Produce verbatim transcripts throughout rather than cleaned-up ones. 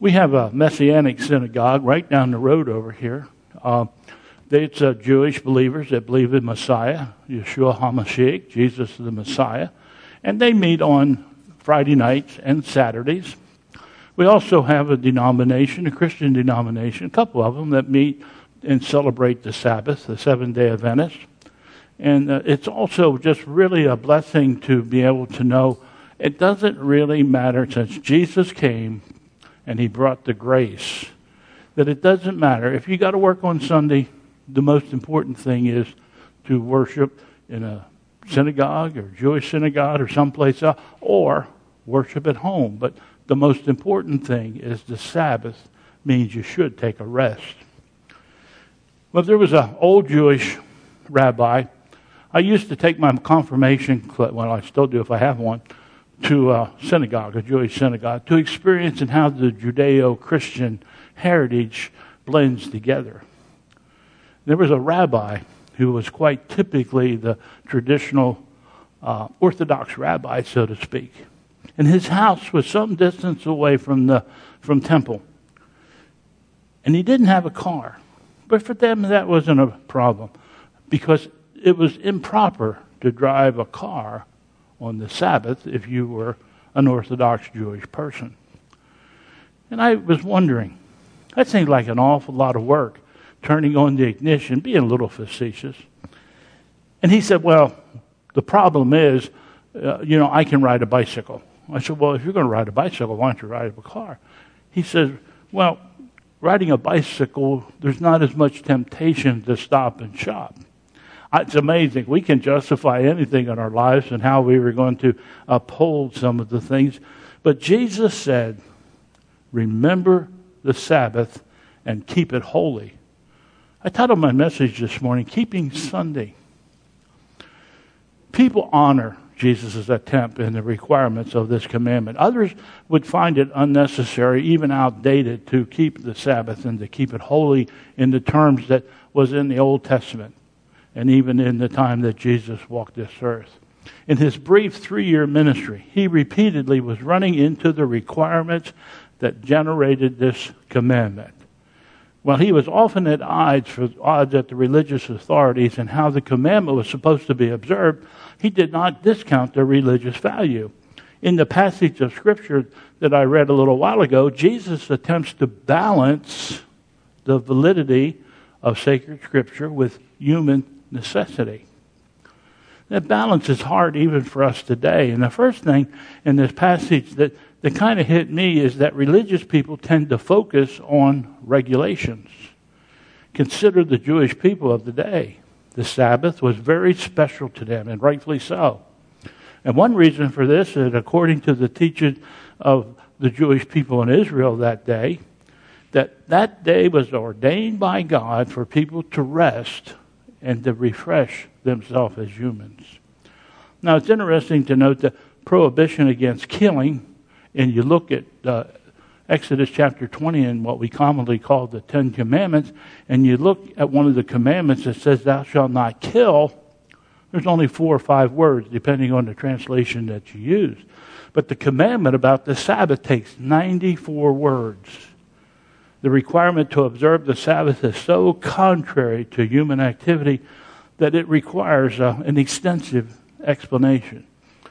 We have a Messianic synagogue right down the road over here. Uh, it's uh, Jewish believers that believe in Messiah, Yeshua HaMashiach, Jesus the Messiah. And they meet on Friday nights and Saturdays. We also have a denomination, a Christian denomination, a couple of them that meet and celebrate the Sabbath, the Seventh-day Adventist. And uh, it's also just really a blessing to be able to know it doesn't really matter since Jesus came and he brought the grace, that it doesn't matter. If you got to work on Sunday, the most important thing is to worship in a synagogue or Jewish synagogue or someplace else, or worship at home. But the most important thing is the Sabbath means you should take a rest. Well, there was an old Jewish rabbi. I used to take my confirmation, well, I still do if I have one, to a synagogue, a Jewish synagogue, to experience and how the Judeo-Christian heritage blends together. There was a rabbi who was quite typically the traditional uh, Orthodox rabbi, so to speak. And his house was some distance away from the from temple. And he didn't have a car. But for them, that wasn't a problem, because it was improper to drive a car on the Sabbath if you were an Orthodox Jewish person. And I was wondering, that seemed like an awful lot of work, turning on the ignition, being a little facetious. And he said, well, the problem is, uh, you know, I can ride a bicycle. I said, well, if you're going to ride a bicycle, why don't you ride a car? He says, well, riding a bicycle, there's not as much temptation to stop and shop. It's amazing. We can justify anything in our lives and how we were going to uphold some of the things. But Jesus said, remember the Sabbath and keep it holy. I titled my message this morning, Keeping Sunday. People honor Jesus' attempt and the requirements of this commandment. Others would find it unnecessary, even outdated, to keep the Sabbath and to keep it holy in the terms that was in the Old Testament, and even in the time that Jesus walked this earth. In his brief three-year ministry, he repeatedly was running into the requirements that generated this commandment. While he was often at odds for odds at the religious authorities and how the commandment was supposed to be observed, he did not discount their religious value. In the passage of Scripture that I read a little while ago, Jesus attempts to balance the validity of sacred Scripture with human necessity. That balance is hard even for us today. And the first thing in this passage that, that kind of hit me is that religious people tend to focus on regulations. Consider the Jewish people of the day. The Sabbath was very special to them, and rightfully so. And one reason for this is, according to the teaching of the Jewish people in Israel that day, that that day was ordained by God for people to rest and to refresh themselves as humans. Now, it's interesting to note the prohibition against killing, and you look at uh, Exodus chapter twenty and what we commonly call the Ten Commandments, and you look at one of the commandments that says, thou shalt not kill. There's only four or five words, depending on the translation that you use. But the commandment about the Sabbath takes ninety-four words. The requirement to observe the Sabbath is so contrary to human activity that it requires uh, an extensive explanation.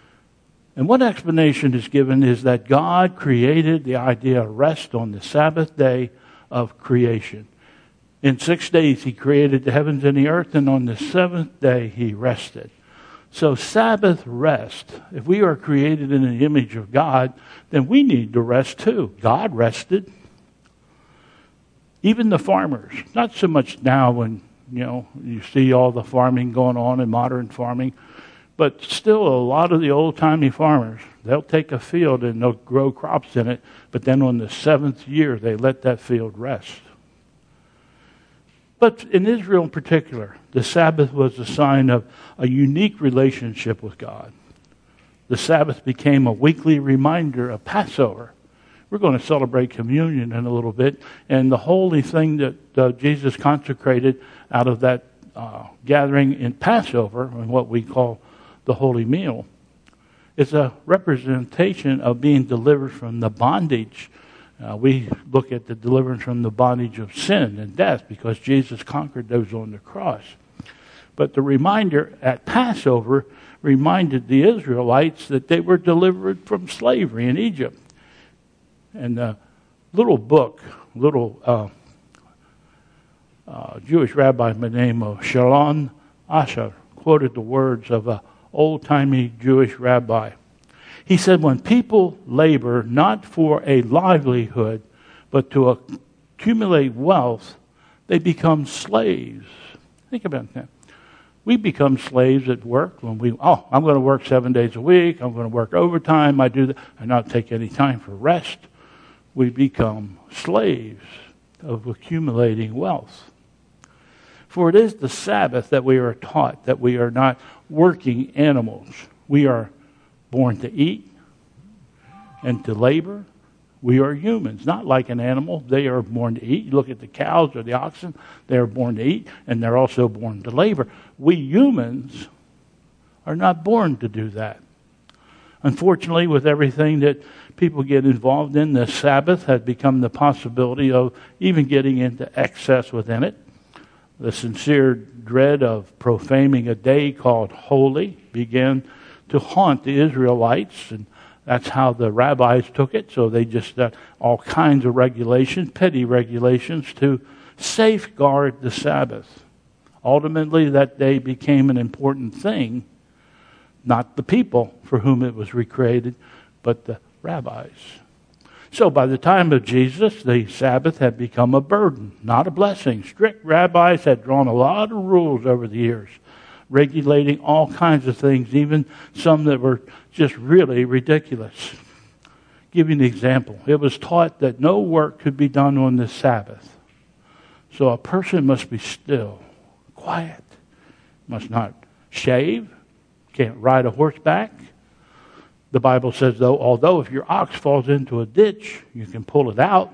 And one explanation is given is that God created the idea of rest on the Sabbath day of creation. In six days he created the heavens and the earth, and on the seventh day he rested. So Sabbath rest, if we are created in the image of God, then we need to rest too. God rested. Even the farmers, not so much now when, you know, you see all the farming going on in modern farming, but still a lot of the old-timey farmers, they'll take a field and they'll grow crops in it, but then on the seventh year they let that field rest. But in Israel in particular, the Sabbath was a sign of a unique relationship with God. The Sabbath became a weekly reminder of Passover. We're going to celebrate communion in a little bit, and the holy thing that uh, Jesus consecrated out of that uh, gathering in Passover, and what we call the holy meal, is a representation of being delivered from the bondage Uh, we look at the deliverance from the bondage of sin and death because Jesus conquered those on the cross. But the reminder at Passover reminded the Israelites that they were delivered from slavery in Egypt. And a little book, little uh, uh, Jewish rabbi by the name of Shalom Asher quoted the words of an old-timey Jewish rabbi. He said, when people labor not for a livelihood, but to accumulate wealth, they become slaves. Think about that. We become slaves at work when we, oh, I'm going to work seven days a week. I'm going to work overtime. I do that and not take any time for rest. We become slaves of accumulating wealth. For it is the Sabbath that we are taught that we are not working animals. We are born to eat and to labor. We are humans, not like an animal. They are born to eat. You look at the cows or the oxen, they are born to eat, and they're also born to labor. We humans are not born to do that. Unfortunately, with everything that people get involved in, the Sabbath has become the possibility of even getting into excess within it. The sincere dread of profaning a day called holy began to haunt the Israelites, and that's how the rabbis took it. So they just uh, all kinds of regulations, petty regulations, to safeguard the Sabbath. Ultimately, that day became an important thing, not the people for whom it was recreated, but the rabbis. So by the time of Jesus, the Sabbath had become a burden, not a blessing. Strict rabbis had drawn a lot of rules over the years, regulating all kinds of things, even some that were just really ridiculous. Give you an example. It was taught that no work could be done on the Sabbath. So a person must be still, quiet, must not shave, can't ride a horseback. The Bible says, though, although if your ox falls into a ditch, you can pull it out.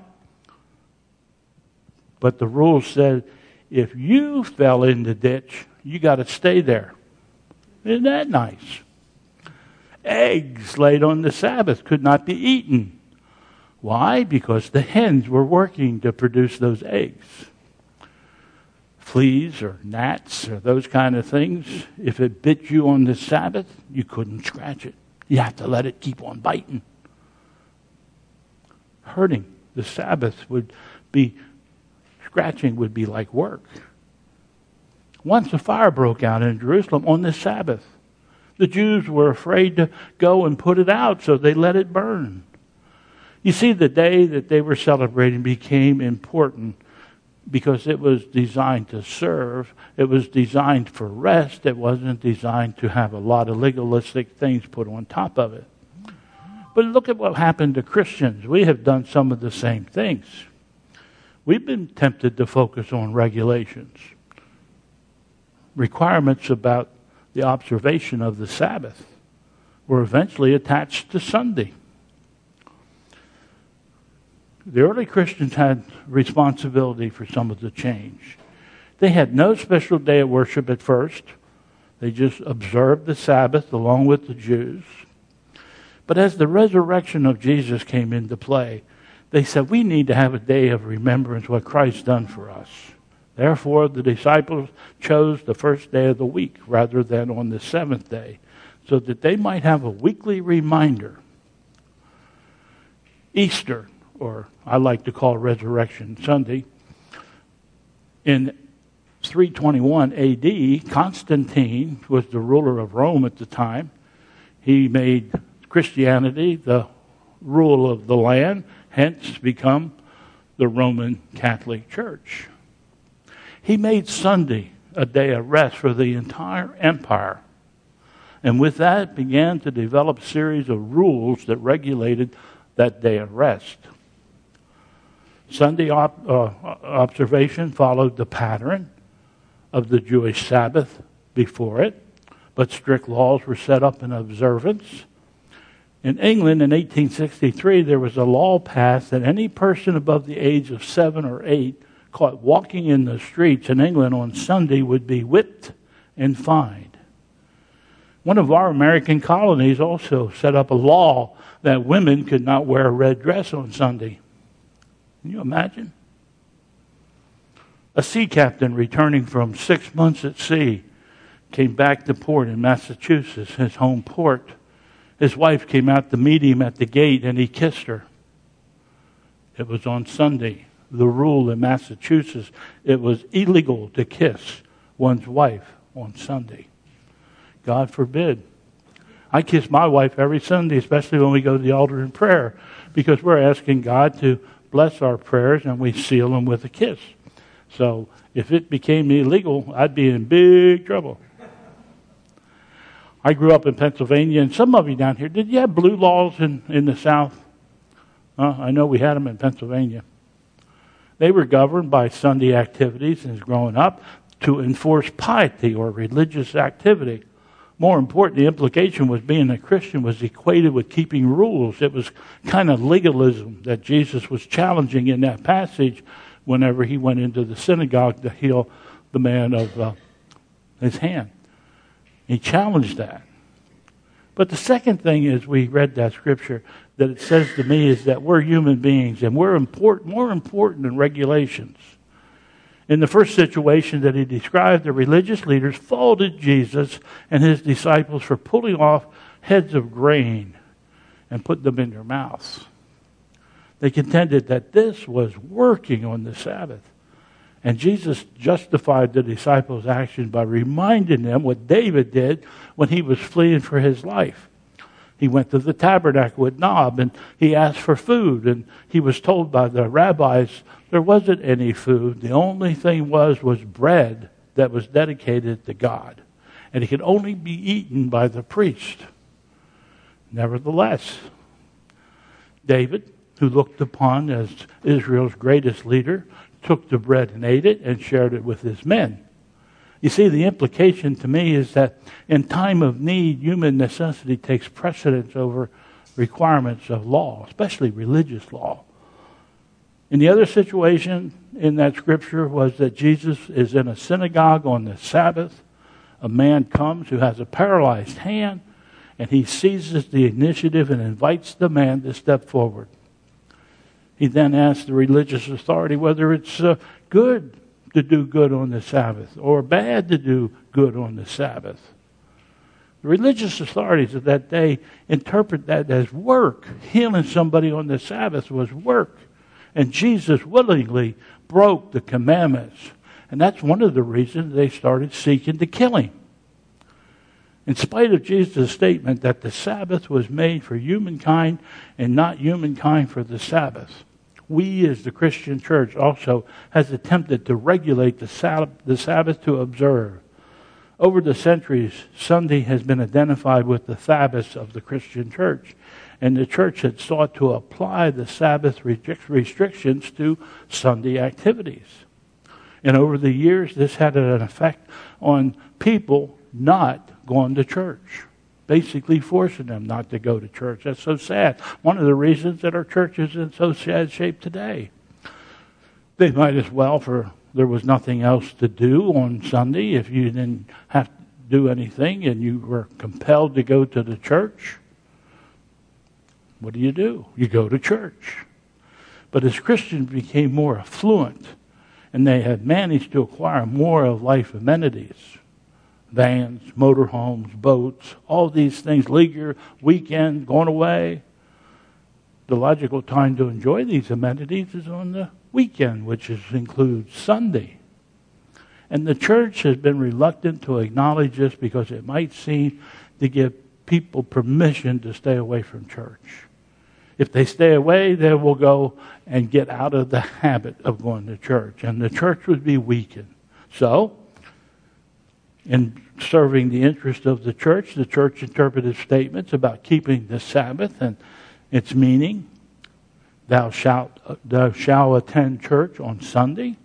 But the rule said, if you fell in the ditch, you got to stay there. Isn't that nice? Eggs laid on the Sabbath could not be eaten. Why? Because the hens were working to produce those eggs. Fleas or gnats or those kind of things, if it bit you on the Sabbath, you couldn't scratch it. You have to let it keep on biting. Hurting the Sabbath would be, scratching would be like work. Once a fire broke out in Jerusalem on the Sabbath. The Jews were afraid to go and put it out, so they let it burn. You see, the day that they were celebrating became important because it was designed to serve. It was designed for rest. It wasn't designed to have a lot of legalistic things put on top of it. But look at what happened to Christians. We have done some of the same things. We've been tempted to focus on regulations, requirements about the observation of the Sabbath were eventually attached to Sunday. The early Christians had responsibility for some of the change. They had no special day of worship at first. They just observed the Sabbath along with the Jews. But as the resurrection of Jesus came into play, they said, we need to have a day of remembrance what Christ's done for us. Therefore, the disciples chose the first day of the week rather than on the seventh day, so that they might have a weekly reminder. Easter, or I like to call Resurrection Sunday, in three twenty-one A D, Constantine was the ruler of Rome at the time. He made Christianity the rule of the land, hence become the Roman Catholic Church. He made Sunday a day of rest for the entire empire. And with that began to develop a series of rules that regulated that day of rest. Sunday op- uh, observation followed the pattern of the Jewish Sabbath before it, but strict laws were set up in observance. In England in eighteen sixty-three, there was a law passed that any person above the age of seven or eight caught walking in the streets in England on Sunday would be whipped and fined. One of our American colonies also set up a law that women could not wear a red dress on Sunday. Can you imagine? A sea captain returning from six months at sea came back to port in Massachusetts, his home port. His wife came out to meet him at the gate, and he kissed her. It was on Sunday. The rule in Massachusetts, it was illegal to kiss one's wife on Sunday. God forbid. I kiss my wife every Sunday, especially when we go to the altar in prayer, because we're asking God to bless our prayers, and we seal them with a kiss. So if it became illegal, I'd be in big trouble. I grew up in Pennsylvania, and some of you down here, did you have blue laws in, in the South? Uh, I know we had them in Pennsylvania. They were governed by Sunday activities as growing up to enforce piety or religious activity. More important, the implication was being a Christian was equated with keeping rules. It was kind of legalism that Jesus was challenging in that passage whenever he went into the synagogue to heal the man of uh, his hand. He challenged that. But the second thing is, we read that scripture, that it says to me is that we're human beings and we're important, more important than regulations. In the first situation that he described, the religious leaders faulted Jesus and his disciples for pulling off heads of grain and put them in their mouths. They contended that this was working on the Sabbath. And Jesus justified the disciples' action by reminding them what David did when he was fleeing for his life. He went to the tabernacle with Nob, and he asked for food, and he was told by the rabbis there wasn't any food. The only thing was was bread that was dedicated to God, and it could only be eaten by the priest. Nevertheless, David, who looked upon as Israel's greatest leader, took the bread and ate it and shared it with his men. You see, the implication to me is that in time of need, human necessity takes precedence over requirements of law, especially religious law. And the other situation in that scripture was that Jesus is in a synagogue on the Sabbath. A man comes who has a paralyzed hand, and he seizes the initiative and invites the man to step forward. He then asks the religious authority whether it's uh, good to do good on the Sabbath or bad to do good on the Sabbath. The religious authorities of that day interpret that as work. Healing somebody on the Sabbath was work. And Jesus willingly broke the commandments. And that's one of the reasons they started seeking to kill him. In spite of Jesus' statement that the Sabbath was made for humankind and not humankind for the Sabbath, we as the Christian church also has attempted to regulate the Sabbath, the Sabbath to observe. Over the centuries, Sunday has been identified with the Sabbath of the Christian church, and the church had sought to apply the Sabbath restrictions to Sunday activities. And over the years, this had an effect on people not going to church, basically forcing them not to go to church. That's so sad. One of the reasons that our church is in so sad shape today. They might as well, for there was nothing else to do on Sunday if you didn't have to do anything and you were compelled to go to the church. What do you do? You go to church. But as Christians became more affluent and they had managed to acquire more of life amenities, vans, motorhomes, boats, all these things, leisure, weekend, going away. The logical time to enjoy these amenities is on the weekend, which is, includes Sunday. And the church has been reluctant to acknowledge this because it might seem to give people permission to stay away from church. If they stay away, they will go and get out of the habit of going to church, and the church would be weakened. So, in serving the interest of the church, the church interpreted statements about keeping the Sabbath and its meaning. Thou shalt, thou shalt attend church on Sunday.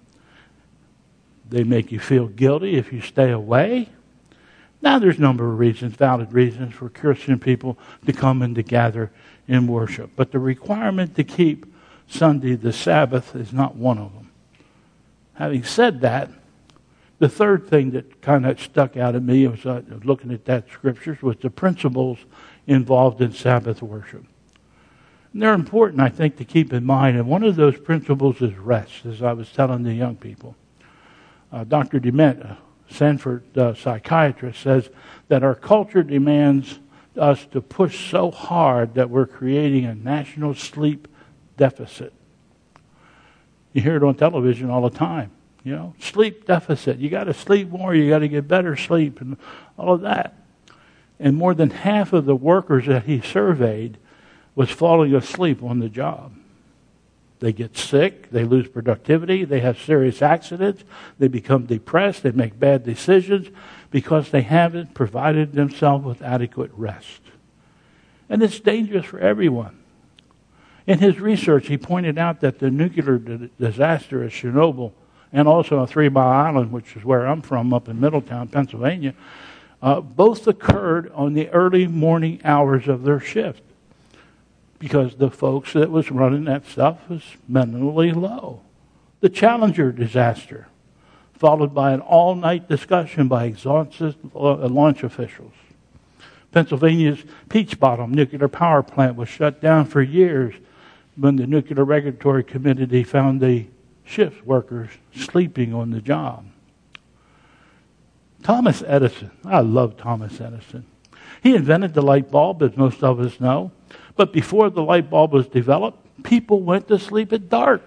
They make you feel guilty if you stay away. Now there's a number of reasons, valid reasons for Christian people to come and to gather in worship. But the requirement to keep Sunday the Sabbath is not one of them. Having said that, the third thing that kind of stuck out at me as I was looking at that scriptures was the principles involved in Sabbath worship. And they're important, I think, to keep in mind. And one of those principles is rest, as I was telling the young people. Uh, Doctor Dement, a Sanford uh, psychiatrist, says that our culture demands us to push so hard that we're creating a national sleep deficit. You hear it on television all the time. You know, sleep deficit. You got to sleep more. You got to get better sleep and all of that. And more than half of the workers that he surveyed was falling asleep on the job. They get sick. They lose productivity. They have serious accidents. They become depressed. They make bad decisions because they haven't provided themselves with adequate rest. And it's dangerous for everyone. In his research, he pointed out that the nuclear d- disaster at Chernobyl and also on Three Mile Island, which is where I'm from, up in Middletown, Pennsylvania, uh, both occurred on the early morning hours of their shift because the folks that was running that stuff was mentally low. The Challenger disaster, followed by an all-night discussion by exhausted launch officials. Pennsylvania's Peach Bottom nuclear power plant was shut down for years when the Nuclear Regulatory Committee found the shift workers sleeping on the job. Thomas Edison. I love Thomas Edison. He invented the light bulb, as most of us know. But before the light bulb was developed, people went to sleep at dark.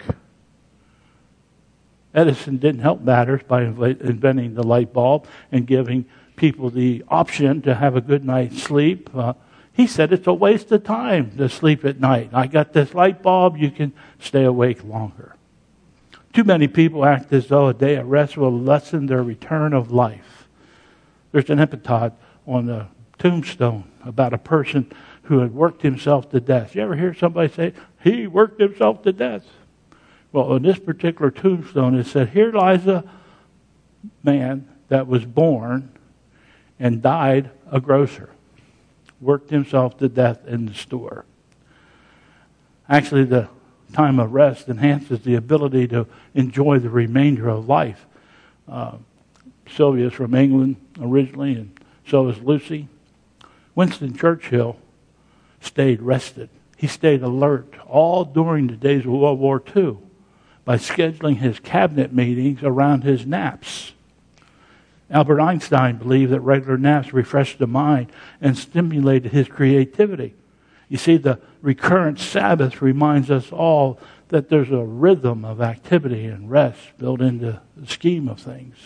Edison didn't help matters by inventing the light bulb and giving people the option to have a good night's sleep. Uh, he said it's a waste of time to sleep at night. I got this light bulb, you can stay awake longer. Too many people act as though a day of rest will lessen their return of life. There's an epitaph on the tombstone about a person who had worked himself to death. You ever hear somebody say, he worked himself to death? Well, on this particular tombstone, it said, here lies a man that was born and died a grocer. Worked himself to death in the store. Actually, the time of rest enhances the ability to enjoy the remainder of life. Uh, Sylvia's from England originally, and so is Lucy. Winston Churchill stayed rested. He stayed alert all during the days of World War Two by scheduling his cabinet meetings around his naps. Albert Einstein believed that regular naps refreshed the mind and stimulated his creativity. You see, the recurrent Sabbath reminds us all that there's a rhythm of activity and rest built into the scheme of things.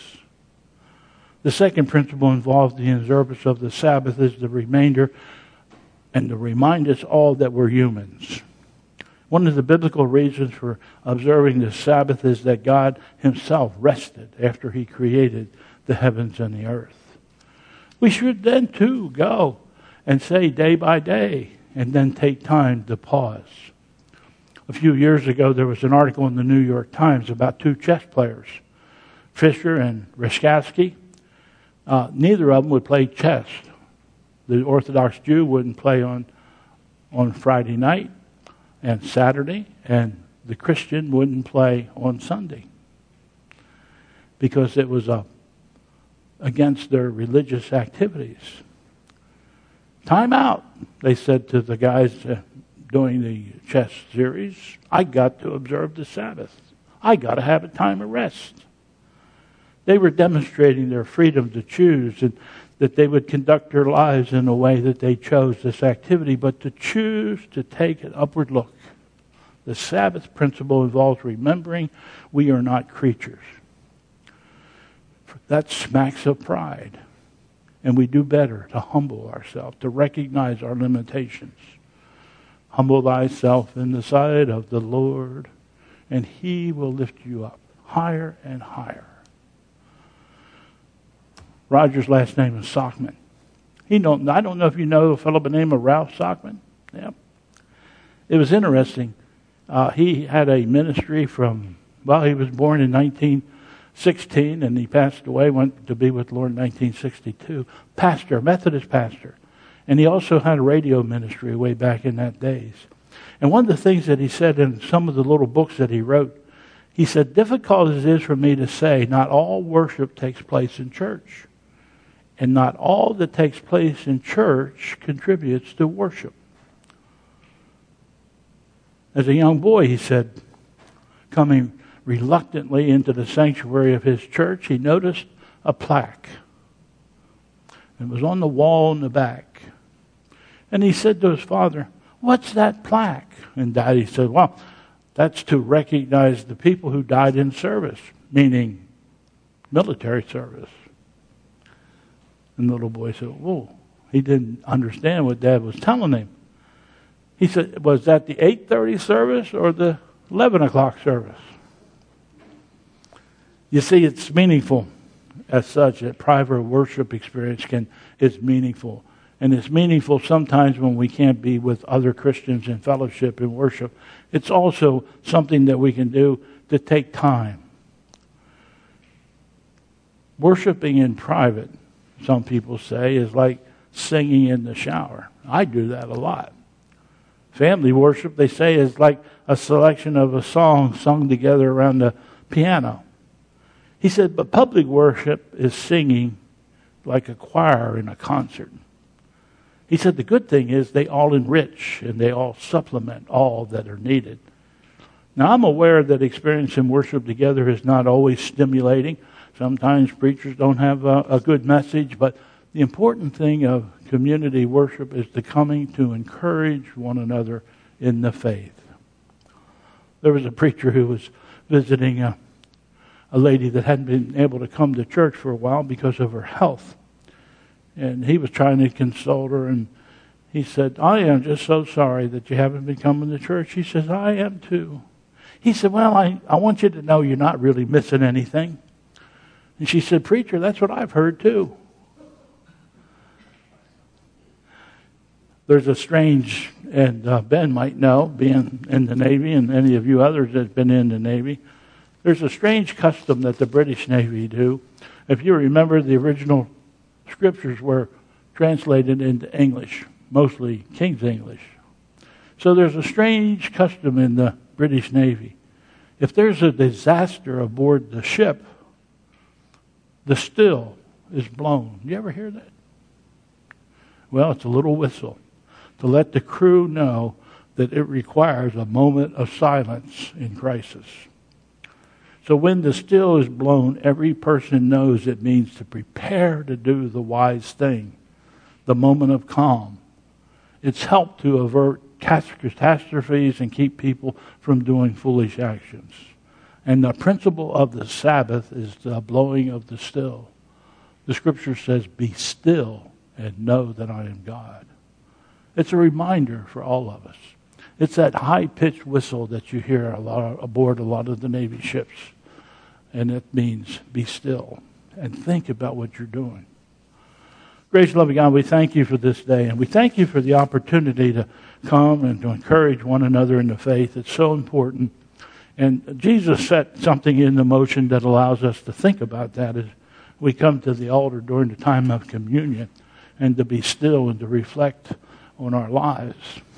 The second principle involved in the observance of the Sabbath is the remainder and to remind us all that we're humans. One of the biblical reasons for observing the Sabbath is that God himself rested after he created the heavens and the earth. We should then too go and say day by day and then take time to pause. A few years ago there was an article in the New York Times about two chess players, Fischer and Reshkatsky. Uh, neither of them would play chess. The Orthodox Jew wouldn't play on, on Friday night and Saturday, and the Christian wouldn't play on Sunday because it was uh, against their religious activities. Time out, they said to the guys uh, doing the chess series. I got to observe the Sabbath. I got to have a time of rest. They were demonstrating their freedom to choose and that they would conduct their lives in a way that they chose this activity, but to choose to take an upward look. The Sabbath principle involves remembering we are not creatures. That smacks of pride. And we do better to humble ourselves, to recognize our limitations. Humble thyself in the sight of the Lord, and he will lift you up higher and higher. Roger's last name is Sockman. He don't, I don't know if you know a fellow by the name of Ralph Sockman. Yeah. It was interesting. Uh, he had a ministry from, well, he was born in nineteen sixteen and he passed away, went to be with the Lord in nineteen sixty-two. Pastor, Methodist pastor. And he also had a radio ministry way back in that days. And one of the things that he said in some of the little books that he wrote, he said, difficult as it is for me to say, not all worship takes place in church. And not all that takes place in church contributes to worship. As a young boy, he said, coming reluctantly into the sanctuary of his church, he noticed a plaque. It was on the wall in the back. And he said to his father, "What's that plaque?" And Daddy said, "Well, that's to recognize the people who died in service," meaning military service. And the little boy said, "Whoa." He didn't understand what Dad was telling him. He said, "Was that the eight thirty service or the eleven o'clock service?" You see, it's meaningful as such. A private worship experience can is meaningful. And it's meaningful sometimes when we can't be with other Christians in fellowship and worship. It's also something that we can do to take time. Worshiping in private, some people say, is like singing in the shower. I do that a lot. Family worship, they say, is like a selection of a song sung together around the piano. He said, but public worship is singing like a choir in a concert. He said the good thing is they all enrich and they all supplement all that are needed. Now, I'm aware that experiencing worship together is not always stimulating. Sometimes preachers don't have a, a good message, but the important thing of community worship is the coming to encourage one another in the faith. There was a preacher who was visiting a, a lady that hadn't been able to come to church for a while because of her health. And he was trying to console her, and he said, "I am just so sorry that you haven't been coming to church." She says, "I am too." He said, "Well, I, I want you to know you're not really missing anything." And she said, "Preacher, that's what I've heard too." There's a strange, and uh, Ben might know, being in the Navy, and any of you others that have been in the Navy, there's a strange custom that the British Navy do. If you remember, the original scriptures were translated into English, mostly King's English. So there's a strange custom in the British Navy. If there's a disaster aboard the ship, the still is blown. You ever hear that? Well, it's a little whistle to let the crew know that it requires a moment of silence in crisis. So when the still is blown, every person knows it means to prepare to do the wise thing, the moment of calm. It's helped to avert catastrophes and keep people from doing foolish actions. And the principle of the Sabbath is the blowing of the still. The scripture says, "Be still and know that I am God." It's a reminder for all of us. It's that high-pitched whistle that you hear a lot aboard a lot of the Navy ships. And it means be still and think about what you're doing. Gracious, loving God, we thank you for this day. And we thank you for the opportunity to come and to encourage one another in the faith. It's so important. And Jesus set something into motion that allows us to think about that as we come to the altar during the time of communion and to be still and to reflect on our lives.